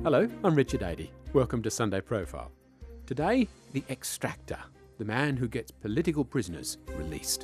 Hello, I'm Richard Adey. Welcome to Sunday Profile. Today, the extractor, the man who gets political prisoners released.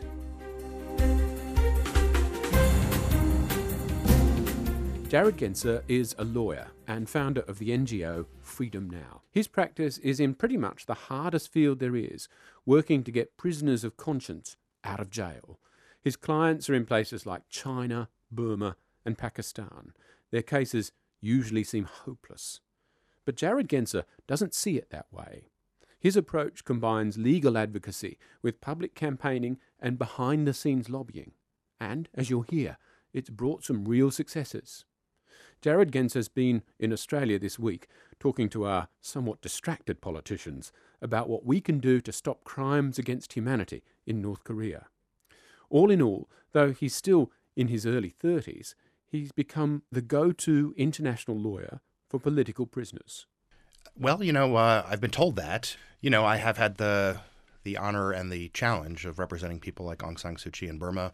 Jared Gencer is a lawyer and founder of the NGO Freedom Now. His practice is in pretty much the hardest field there is, working to get prisoners of conscience out of jail. His clients are in places like China, Burma and Pakistan. Their cases usually seem hopeless. But Jared Gencer doesn't see it that way. His approach combines legal advocacy with public campaigning and behind-the-scenes lobbying. And, as you'll hear, it's brought some real successes. Jared Gencer's been in Australia this week talking to our somewhat distracted politicians about what we can do to stop crimes against humanity in North Korea. All in all, though he's still in his early 30s, he's become the go-to international lawyer for political prisoners. Well, I've been told that. I have had the honor and the challenge of representing people like Aung San Suu Kyi in Burma.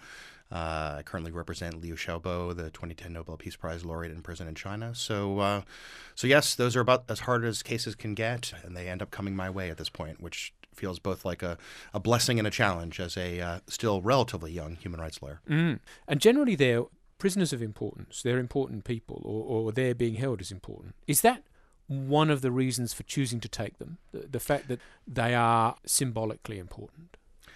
I currently represent Liu Xiaobo, the 2010 Nobel Peace Prize laureate in prison in China. So yes, those are about as hard as cases can get, and they end up coming my way at this point, which feels both like a blessing and a challenge as a still relatively young human rights lawyer. And generally they're prisoners of importance. They're important people, or they're being held as important. Is that one of the reasons for choosing to take them, the fact that they are symbolically important?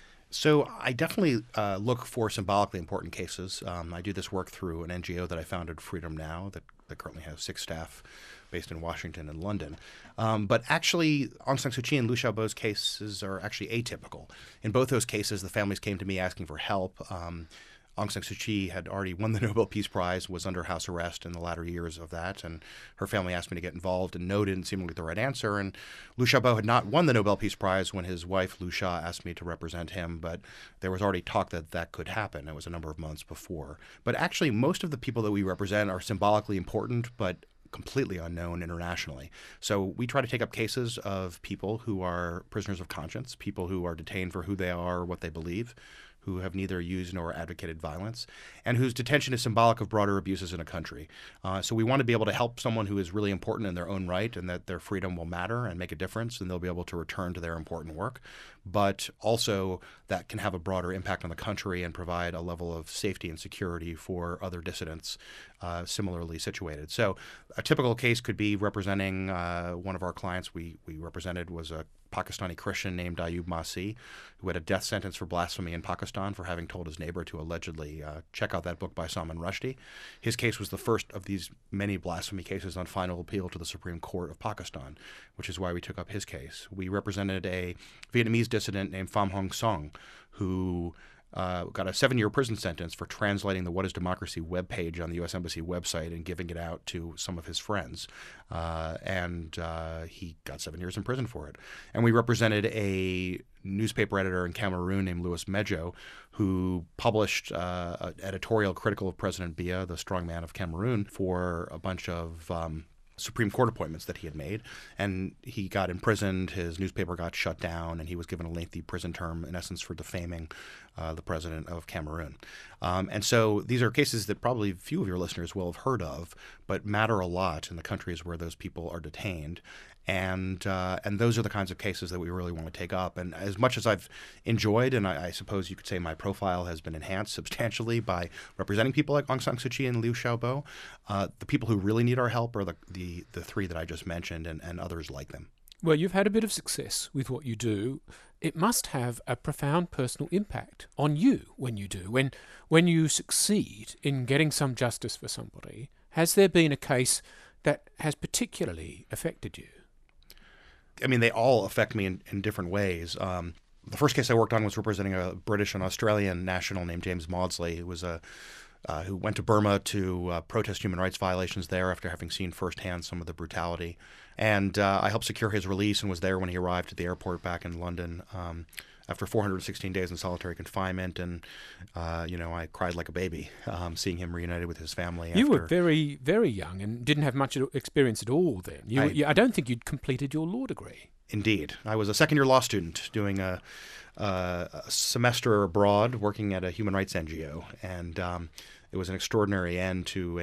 So I definitely look for symbolically important cases. I do this work through an NGO that I founded, Freedom Now, that currently has 6 staff based in Washington and London. But actually, Aung San Suu Kyi and Liu Xiaobo's cases are actually atypical. In both those cases, the families came to me asking for help. Aung San Suu Kyi had already won the Nobel Peace Prize, was under house arrest in the latter years of that, and her family asked me to get involved, and no didn't seem like the right answer. And Liu Xiaobo had not won the Nobel Peace Prize when his wife, Liu Xia, asked me to represent him, but there was already talk that that could happen. It was a number of months before. But actually, most of the people that we represent are symbolically important, but completely unknown internationally. So we try to take up cases of people who are prisoners of conscience, people who are detained for who they are or what they believe, who have neither used nor advocated violence, and whose detention is symbolic of broader abuses in a country. So we want to be able to help someone who is really important in their own right, and that their freedom will matter and make a difference, and they'll be able to return to their important work. But also that can have a broader impact on the country and provide a level of safety and security for other dissidents similarly situated. So a typical case could be representing one of our clients we represented was a Pakistani Christian named Ayub Masih, who had a death sentence for blasphemy in Pakistan for having told his neighbor to allegedly check out that book by Salman Rushdie. His case was the first of these many blasphemy cases on final appeal to the Supreme Court of Pakistan, which is why we took up his case. We represented a Vietnamese dissident named Pham Hong Song, who got a 7-year prison sentence for translating the What is Democracy webpage on the U.S. Embassy website and giving it out to some of his friends. And he got 7 years in prison for it. And we represented a newspaper editor in Cameroon named Louis Mejo, who published an editorial critical of President Biya, the strongman of Cameroon, for a bunch of Supreme Court appointments that he had made, and he got imprisoned, his newspaper got shut down, and he was given a lengthy prison term, in essence, for defaming the president of Cameroon. And so these are cases that probably few of your listeners will have heard of, but matter a lot in the countries where those people are detained. And those are the kinds of cases that we really want to take up. And as much as I've enjoyed, and I suppose you could say my profile has been enhanced substantially by representing people like Aung San Suu Kyi and Liu Xiaobo, the people who really need our help are the 3 that I just mentioned and others like them. Well, you've had a bit of success with what you do. It must have a profound personal impact on you when you do. When you succeed in getting some justice for somebody, has there been a case that has particularly affected you? I mean, they all affect me in different ways. The first case I worked on was representing a British and Australian national named James Maudsley, who was who went to Burma to protest human rights violations there after having seen firsthand some of the brutality. And I helped secure his release and was there when he arrived at the airport back in London after 416 days in solitary confinement. And, I cried like a baby seeing him reunited with his family. You were very, very young and didn't have much experience at all then. I don't think you'd completed your law degree. Indeed. I was a second-year law student doing a semester abroad working at a human rights NGO. And it was an extraordinary end to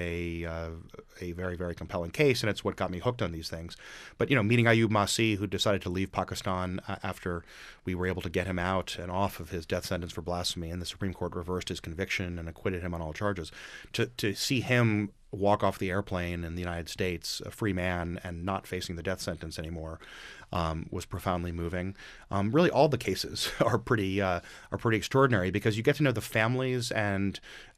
a very, very compelling case, and it's what got me hooked on these things. But, meeting Ayub Masih, who decided to leave Pakistan after we were able to get him out and off of his death sentence for blasphemy, and the Supreme Court reversed his conviction and acquitted him on all charges, to see him walk off the airplane in the United States, a free man and not facing the death sentence anymore, was profoundly moving. Really, all the cases are pretty extraordinary, because you get to know the families and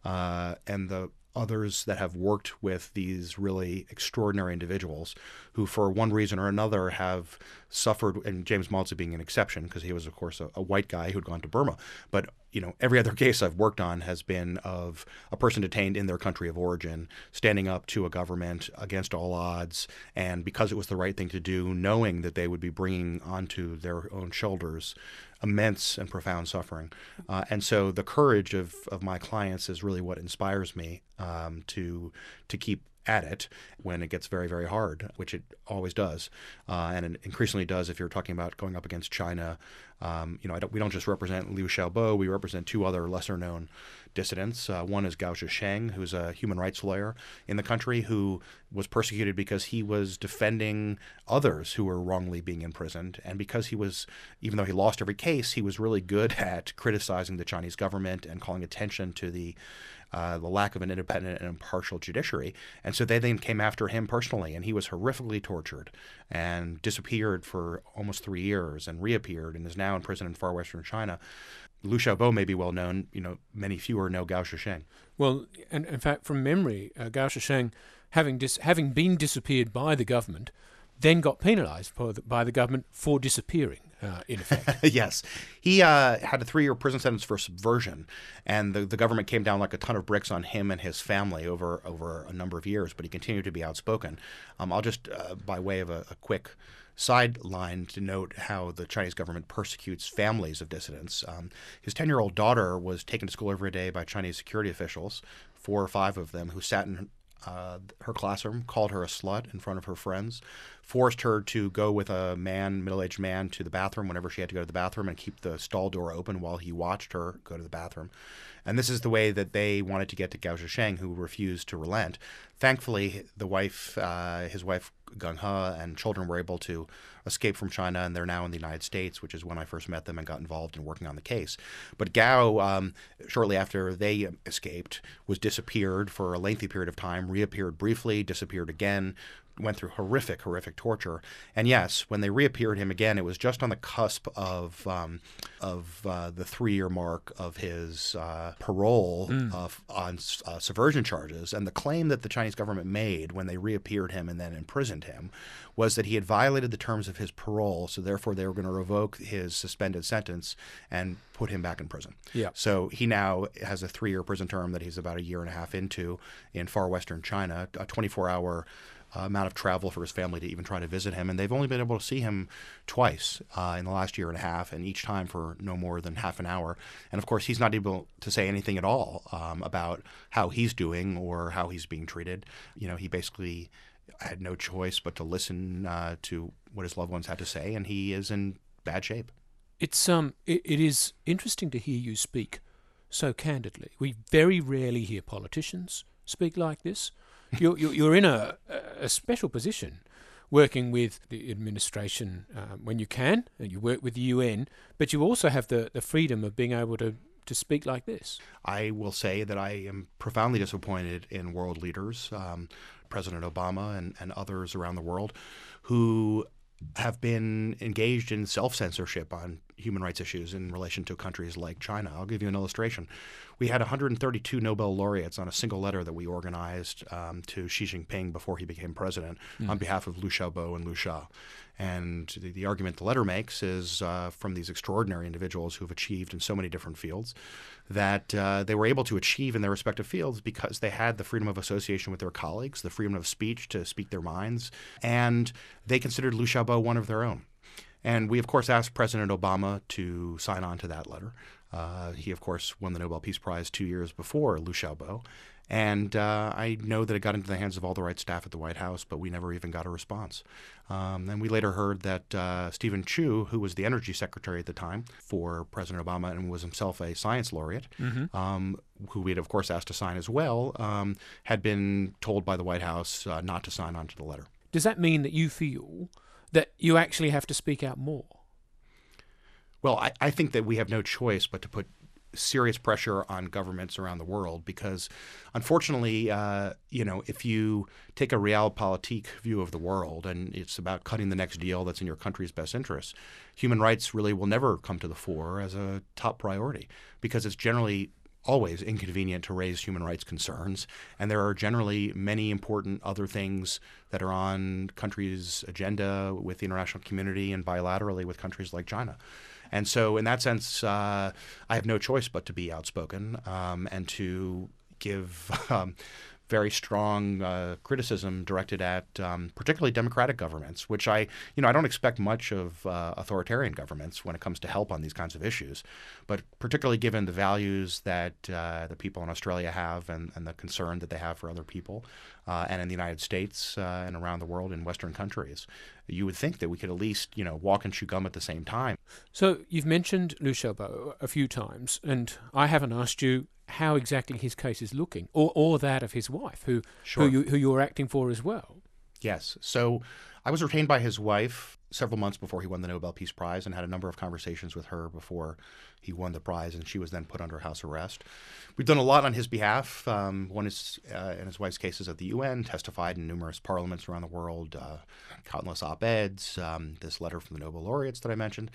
the others that have worked with these really extraordinary individuals who, for one reason or another, have suffered, and James Maussan being an exception because he was, of course, a white guy who'd gone to Burma. But, every other case I've worked on has been of a person detained in their country of origin, standing up to a government against all odds, and because it was the right thing to do, knowing that they would be bringing onto their own shoulders immense and profound suffering. And so the courage of my clients is really what inspires me to keep at it when it gets very, very hard, which it always does, and it increasingly does if you're talking about going up against China. We don't just represent Liu Xiaobo, we represent two other lesser-known dissidents. One is Gao Zhisheng, who's a human rights lawyer in the country who was persecuted because he was defending others who were wrongly being imprisoned, and because he was, even though he lost every case, he was really good at criticizing the Chinese government and calling attention to the lack of an independent and impartial judiciary. And so they then came after him personally, and he was horrifically tortured and disappeared for almost 3 years and reappeared and is now in prison in far western China. Liu Xiaobo may be well known. Many fewer know Gao Zhisheng. Well, and in fact, from memory, Gao Zhisheng, having been disappeared by the government, then got penalised by the government for disappearing, in effect. Yes. He had a 3-year prison sentence for subversion, and the government came down like a ton of bricks on him and his family over a number of years, but he continued to be outspoken. I'll just, by way of a quick sideline, to note how the Chinese government persecutes families of dissidents. His 10-year-old daughter was taken to school every day by Chinese security officials, 4 or 5 of them, who sat in her classroom, called her a slut in front of her friends, forced her to go with a middle-aged man, to the bathroom whenever she had to go to the bathroom, and keep the stall door open while he watched her go to the bathroom. And this is the way that they wanted to get to Gao Zhisheng, who refused to relent. Thankfully, his wife Gung He, and children were able to escape from China, and they're now in the United States, which is when I first met them and got involved in working on the case. But Gao, shortly after they escaped, was disappeared for a lengthy period of time, reappeared briefly, disappeared again, went through horrific torture. And yes, when they reappeared him again, it was just on the cusp of the 3-year mark of his parole on subversion charges. And the claim that the Chinese government made when they reappeared him and then imprisoned him was that he had violated the terms of his parole, so therefore they were going to revoke his suspended sentence and put him back in prison. Yeah. So he now has a 3-year prison term that he's about 1.5 years into in far western China, a 24-hour amount of travel for his family to even try to visit him. And they've only been able to see him twice in the last 1.5 years, and each time for no more than half an hour. And of course, he's not able to say anything at all about how he's doing or how he's being treated. He basically had no choice but to listen to what his loved ones had to say, and he is in bad shape. It is interesting to hear you speak so candidly. We very rarely hear politicians speak like this. You're in a special position, working with the administration when you can, and you work with the UN, but you also have the freedom of being able to speak like this. I will say that I am profoundly disappointed in world leaders, President Obama and others around the world, who have been engaged in self-censorship on human rights issues in relation to countries like China. I'll give you an illustration. We had 132 Nobel laureates on a single letter that we organized to Xi Jinping before he became president on behalf of Liu Xiaobo and Liu Sha. And the argument the letter makes is from these extraordinary individuals who've achieved in so many different fields that they were able to achieve in their respective fields because they had the freedom of association with their colleagues, the freedom of speech to speak their minds, and they considered Liu Xiaobo one of their own. And we, of course, asked President Obama to sign on to that letter. He, of course, won the Nobel Peace Prize 2 years before Liu Xiaobo. And I know that it got into the hands of all the right staff at the White House, but we never even got a response. And we later heard that Stephen Chu, who was the energy secretary at the time for President Obama and was himself a science laureate, who we had, of course, asked to sign as well, had been told by the White House not to sign on to the letter. Does that mean that you feel that you actually have to speak out more? Well, I think that we have no choice but to put serious pressure on governments around the world because, unfortunately, if you take a realpolitik view of the world and it's about cutting the next deal that's in your country's best interests, human rights really will never come to the fore as a top priority because it's generally always inconvenient to raise human rights concerns, and there are generally many important other things that are on countries' agenda with the international community and bilaterally with countries like China. And so in that sense, I have no choice but to be outspoken and to give very strong criticism directed at particularly democratic governments, which I don't expect much of authoritarian governments when it comes to help on these kinds of issues. But particularly given the values that the people in Australia have and the concern that they have for other people, and in the United States and around the world in Western countries, you would think that we could at least, walk and chew gum at the same time. So you've mentioned Liu Xiaobo a few times, and I haven't asked you how exactly his case is looking, or that of his wife, who you're acting for as well. Yes. So I was retained by his wife several months before he won the Nobel Peace Prize and had a number of conversations with her before he won the prize, and she was then put under house arrest. We've done a lot on his behalf. One is in his wife's cases at the UN, testified in numerous parliaments around the world, countless op-eds, this letter from the Nobel laureates that I mentioned.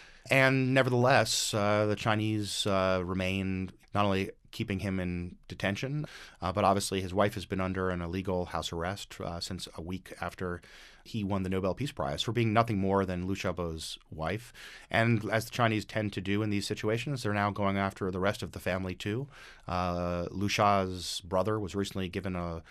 And nevertheless, the Chinese remain not only keeping him in detention, but obviously his wife has been under an illegal house arrest since a week after he won the Nobel Peace Prize for being nothing more than Liu Xiaobo's wife. And as the Chinese tend to do in these situations, they're now going after the rest of the family too. Liu Sha's brother was recently given a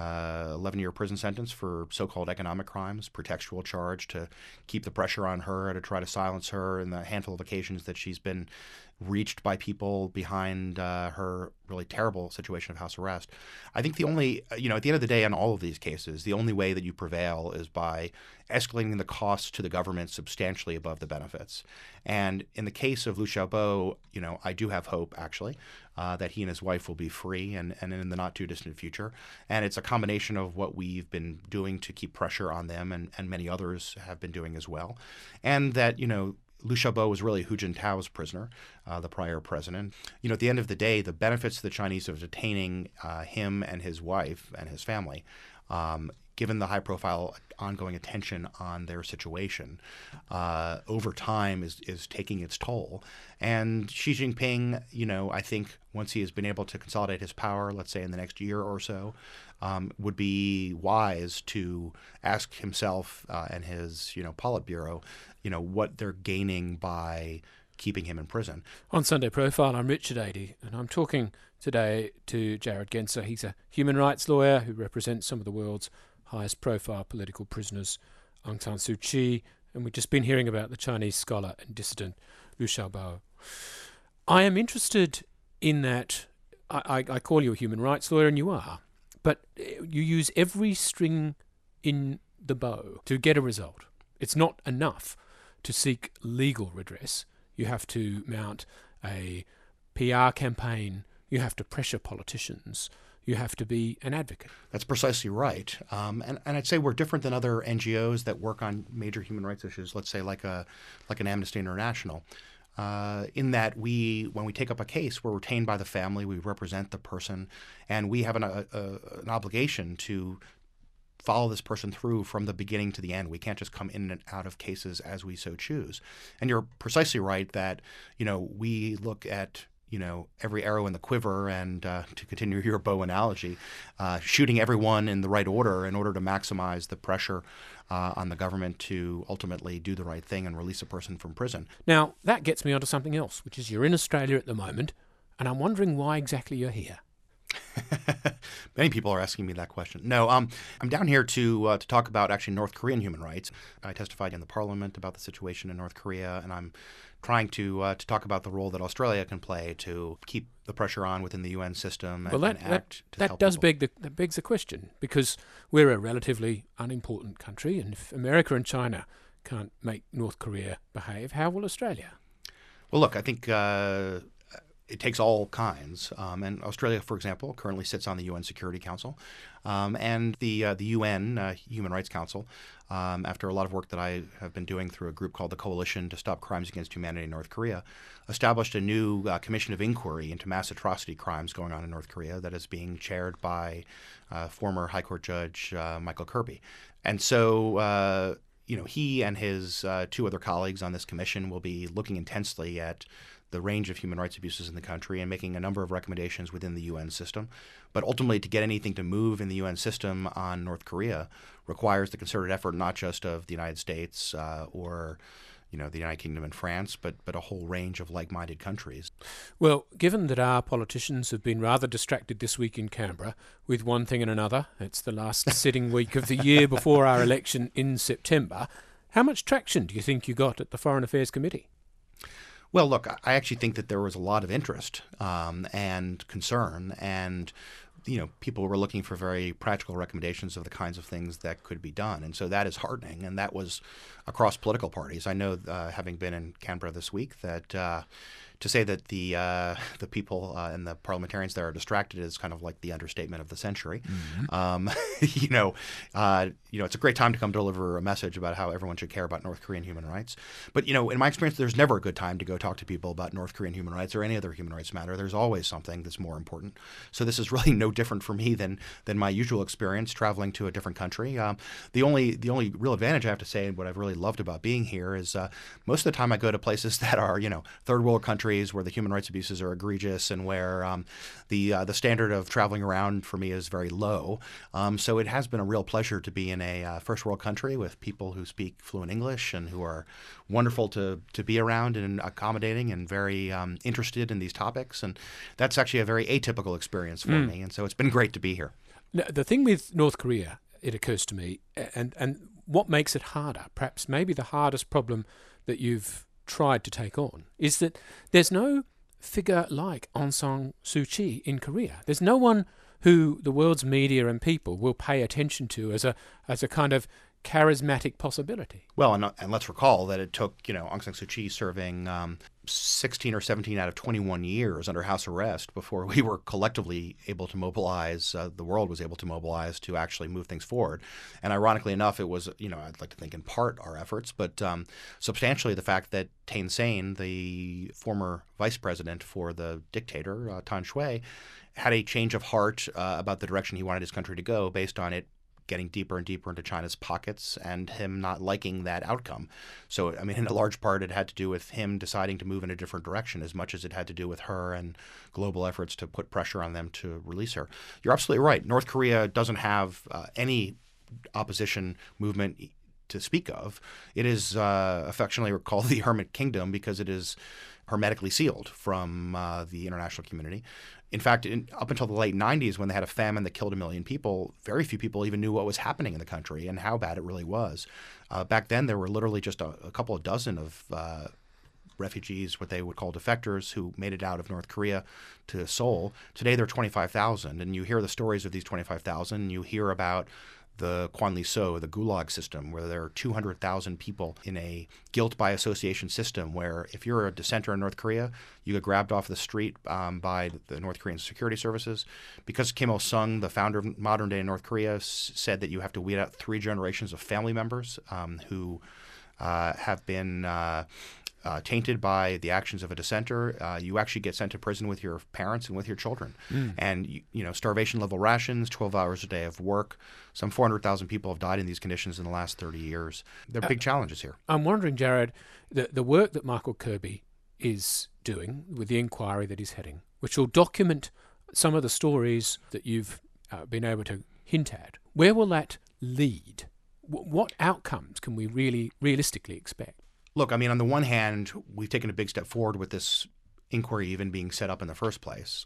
11-year prison sentence for so-called economic crimes, pretextual charge to keep the pressure on her to try to silence her in the handful of occasions that she's been reached by people behind her really terrible situation of house arrest. I think the only, at the end of the day in all of these cases, the only way that you prevail is by escalating the costs to the government substantially above the benefits. And in the case of Liu Xiaobo, I do have hope, actually, that he and his wife will be free and in the not-too-distant future. And it's a combination of what we've been doing to keep pressure on them and many others have been doing as well. And that, Liu Xiaobo was really Hu Jintao's prisoner, the prior president. At the end of the day, the benefits to the Chinese of detaining him and his wife and his family, given the high-profile ongoing attention on their situation, over time is taking its toll. And Xi Jinping, I think once he has been able to consolidate his power, let's say in the next year or so, would be wise to ask himself and his, Politburo, what they're gaining by keeping him in prison. On Sunday Profile, I'm Richard Adey, and I'm talking today to Jared Gencer. He's a human rights lawyer who represents some of the world's highest profile political prisoners, Aung San Suu Kyi, and we've just been hearing about the Chinese scholar and dissident Liu Xiaobo. I am interested in that I call you a human rights lawyer, and you are, but you use every string in the bow to get a result. It's not enough to seek legal redress. You have to mount a PR campaign. You have to pressure politicians. You have to be an advocate. That's precisely right. And I'd say we're different than other NGOs that work on major human rights issues, let's say like an Amnesty International, in that when we take up a case, we're retained by the family, we represent the person, and we have an obligation to follow this person through from the beginning to the end. We can't just come in and out of cases as we so choose. And you're precisely right that, we look at, every arrow in the quiver and, to continue your bow analogy, shooting everyone in the right order in order to maximize the pressure on the government to ultimately do the right thing and release a person from prison. Now, that gets me onto something else, which is you're in Australia at the moment, and I'm wondering why exactly you're here. Many people are asking me that question. No, I'm down here to talk about actually North Korean human rights. I testified in the parliament about the situation in North Korea, and I'm trying to talk about the role that Australia can play to keep the pressure on within the UN system and, Well, act to help does people. that begs the question, because we're a relatively unimportant country, and if America and China can't make North Korea behave, how will Australia? Well, look, I think it takes all kinds. And Australia, for example, currently sits on the UN Security Council. And the UN Human Rights Council, after a lot of work that I have been doing through a group called the Coalition to Stop Crimes Against Humanity in North Korea, established a new commission of inquiry into mass atrocity crimes going on in North Korea that is being chaired by former High Court Judge Michael Kirby. And so he and his two other colleagues on this commission will be looking intensely at the range of human rights abuses in the country and making a number of recommendations within the UN system. But ultimately, to get anything to move in the UN system on North Korea requires the concerted effort not just of the United States or the United Kingdom and France, but a whole range of like-minded countries. Well, given that our politicians have been rather distracted this week in Canberra with one thing and another, it's the last sitting week of the year before our election in September, how much traction do you think you got at the Foreign Affairs Committee? Well, look, I actually think that there was a lot of interest and concern, and people were looking for very practical recommendations of the kinds of things that could be done, and so that is heartening, and that was across political parties. I know, having been in Canberra this week, that to say that the people and the parliamentarians there are distracted is kind of like the understatement of the century. Mm-hmm. It's a great time to come deliver a message about how everyone should care about North Korean human rights. But in my experience, there's never a good time to go talk to people about North Korean human rights or any other human rights matter. There's always something that's more important. So this is really no different for me than my usual experience traveling to a different country. The only real advantage I have to say, and what I've really loved about being here, is most of the time I go to places that are third world countries where the human rights abuses are egregious and where the standard of traveling around for me is very low. So it has been a real pleasure to be in a first world country with people who speak fluent English and who are wonderful to be around and accommodating and very interested in these topics. And that's actually a very atypical experience for me. And so it's been great to be here. Now, the thing with North Korea, it occurs to me, and what makes it harder, perhaps maybe the hardest problem that you've tried to take on, is that there's no figure like Aung San Suu Kyi in Korea. There's no one who the world's media and people will pay attention to as a kind of charismatic possibility. Well, and let's recall that it took Aung San Suu Kyi serving 16 or 17 out of 21 years under house arrest before we were collectively able to mobilize, the world was able to mobilize to actually move things forward. And ironically enough, it was, I'd like to think in part our efforts, but substantially the fact that Thein Sein, the former vice president for the dictator, Tan Shui, had a change of heart about the direction he wanted his country to go based on it getting deeper and deeper into China's pockets and him not liking that outcome. So, in a large part, it had to do with him deciding to move in a different direction as much as it had to do with her and global efforts to put pressure on them to release her. You're absolutely right. North Korea doesn't have any opposition movement to speak of. It is affectionately called the Hermit Kingdom because it is hermetically sealed from the international community. In fact, up until the late 90s, when they had a famine that killed 1 million people, very few people even knew what was happening in the country and how bad it really was. Back then, there were literally just a couple of dozen of refugees, what they would call defectors, who made it out of North Korea to Seoul. Today, there are 25,000, and you hear the stories of these 25,000. You hear about the Kwanli-So, the Gulag system, where there are 200,000 people in a guilt by association system where if you're a dissenter in North Korea, you get grabbed off the street by the North Korean security services. Because Kim Il-sung, the founder of modern-day North Korea, said that you have to weed out 3 generations of family members who have been tainted by the actions of a dissenter, you actually get sent to prison with your parents and with your children. And, starvation-level rations, 12 hours a day of work. Some 400,000 people have died in these conditions in the last 30 years. There are big challenges here. I'm wondering, Jared, the work that Michael Kirby is doing with the inquiry that he's heading, which will document some of the stories that you've been able to hint at, where will that lead? What outcomes can we really realistically expect? Look, on the one hand, we've taken a big step forward with this inquiry even being set up in the first place.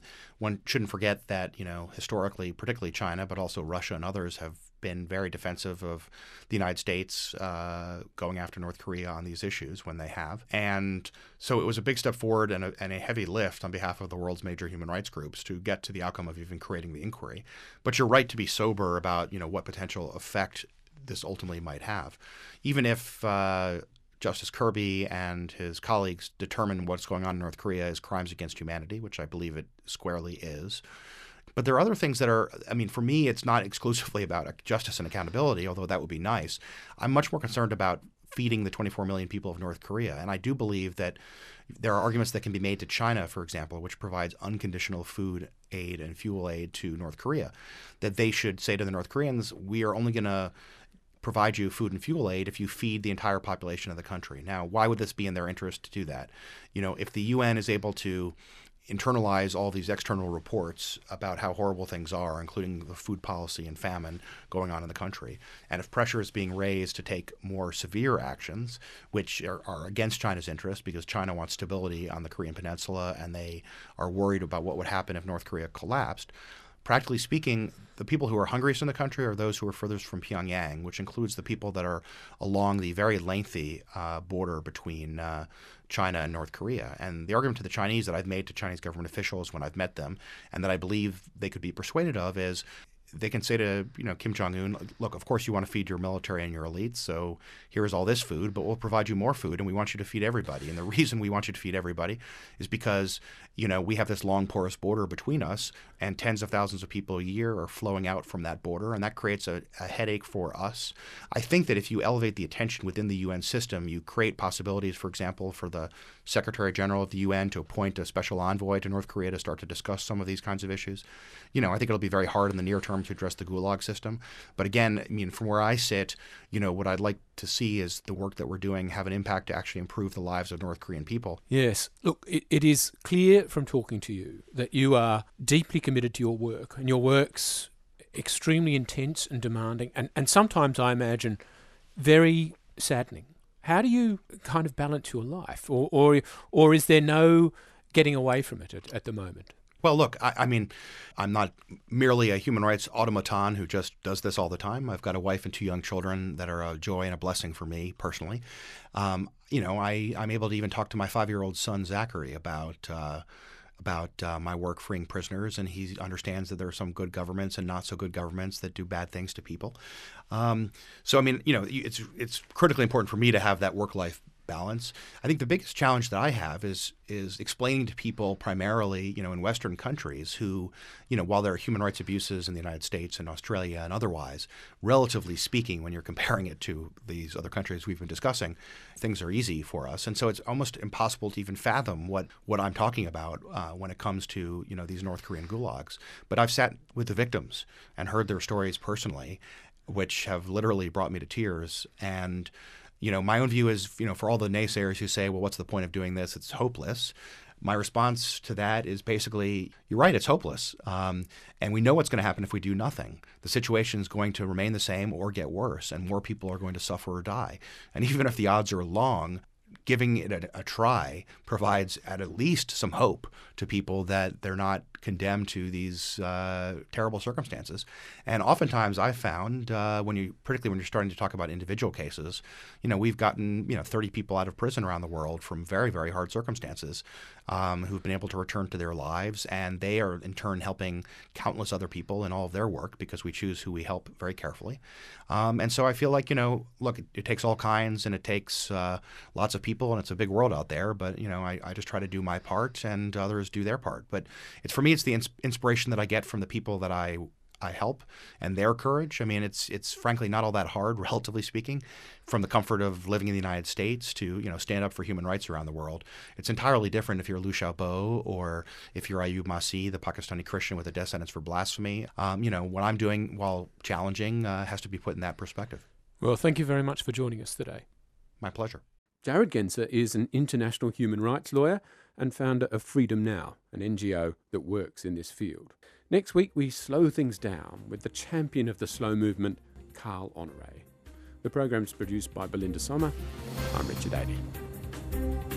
One shouldn't forget that, historically, particularly China, but also Russia and others have been very defensive of the United States going after North Korea on these issues when they have. And so it was a big step forward and a heavy lift on behalf of the world's major human rights groups to get to the outcome of even creating the inquiry. But you're right to be sober about, what potential effect this ultimately might have. Even if Justice Kirby and his colleagues determine what's going on in North Korea as crimes against humanity, which I believe it squarely is. But there are other things that are, for me, it's not exclusively about justice and accountability, although that would be nice. I'm much more concerned about feeding the 24 million people of North Korea. And I do believe that there are arguments that can be made to China, for example, which provides unconditional food aid and fuel aid to North Korea, that they should say to the North Koreans, we are only going to provide you food and fuel aid if you feed the entire population of the country. Now, why would this be in their interest to do that? If the UN is able to internalize all these external reports about how horrible things are, including the food policy and famine going on in the country, and if pressure is being raised to take more severe actions, which are against China's interest because China wants stability on the Korean Peninsula and they are worried about what would happen if North Korea collapsed, practically speaking, the people who are hungriest in the country are those who are furthest from Pyongyang, which includes the people that are along the very lengthy border between China and North Korea. And the argument to the Chinese that I've made to Chinese government officials when I've met them, and that I believe they could be persuaded of, is they can say to Kim Jong-un, look, of course you want to feed your military and your elites, so here's all this food, but we'll provide you more food, and we want you to feed everybody. And the reason we want you to feed everybody is because we have this long porous border between us, and tens of thousands of people a year are flowing out from that border, and that creates a headache for us. I think that if you elevate the attention within the UN system, you create possibilities, for example, for the Secretary General of the UN to appoint a special envoy to North Korea to start to discuss some of these kinds of issues. I think it'll be very hard in the near term to address the Gulag system. But again, from where I sit, what I'd like to see is the work that we're doing have an impact to actually improve the lives of North Korean people. Yes. Look, it is clear from talking to you that you are deeply committed to your work, and your work's extremely intense and demanding, and sometimes, I imagine, very saddening. How do you kind of balance your life? Or is there no getting away from it at the moment? Well, look, I'm not merely a human rights automaton who just does this all the time. I've got a wife and 2 young children that are a joy and a blessing for me personally. I'm able to even talk to my 5-year-old son, Zachary, about my work freeing prisoners, and he understands that there are some good governments and not so good governments that do bad things to people. It's critically important for me to have that work-life balance. I think the biggest challenge that I have is explaining to people primarily, in Western countries who, while there are human rights abuses in the United States and Australia and otherwise, relatively speaking, when you're comparing it to these other countries we've been discussing, things are easy for us. And so it's almost impossible to even fathom what I'm talking about when it comes to, these North Korean gulags. But I've sat with the victims and heard their stories personally, which have literally brought me to tears. And my own view is, for all the naysayers who say, well, what's the point of doing this? It's hopeless. My response to that is basically, you're right, it's hopeless. And we know what's going to happen if we do nothing. The situation is going to remain the same or get worse, and more people are going to suffer or die. And even if the odds are long, giving it a try provides at least some hope to people that they're not condemned to these terrible circumstances. And oftentimes I've found particularly when you're starting to talk about individual cases, we've gotten 30 people out of prison around the world from very, very hard circumstances who've been able to return to their lives, and they are in turn helping countless other people in all of their work because we choose who we help very carefully. And so I feel like, look, it takes all kinds, and it takes lots of people, and it's a big world out there, but I just try to do my part and others do their part. But for me, it's the inspiration that I get from the people that I help and their courage. It's frankly not all that hard, relatively speaking, from the comfort of living in the United States to stand up for human rights around the world. It's entirely different if you're Liu Xiaobo or if you're Ayub Masih, the Pakistani Christian with a death sentence for blasphemy. What I'm doing, while challenging, has to be put in that perspective. Well, thank you very much for joining us today. My pleasure. Jared Gencer is an international human rights lawyer and founder of Freedom Now, an NGO that works in this field. Next week, we slow things down with the champion of the slow movement, Carl Honore. The program's produced by Belinda Sommer. I'm Richard Adey.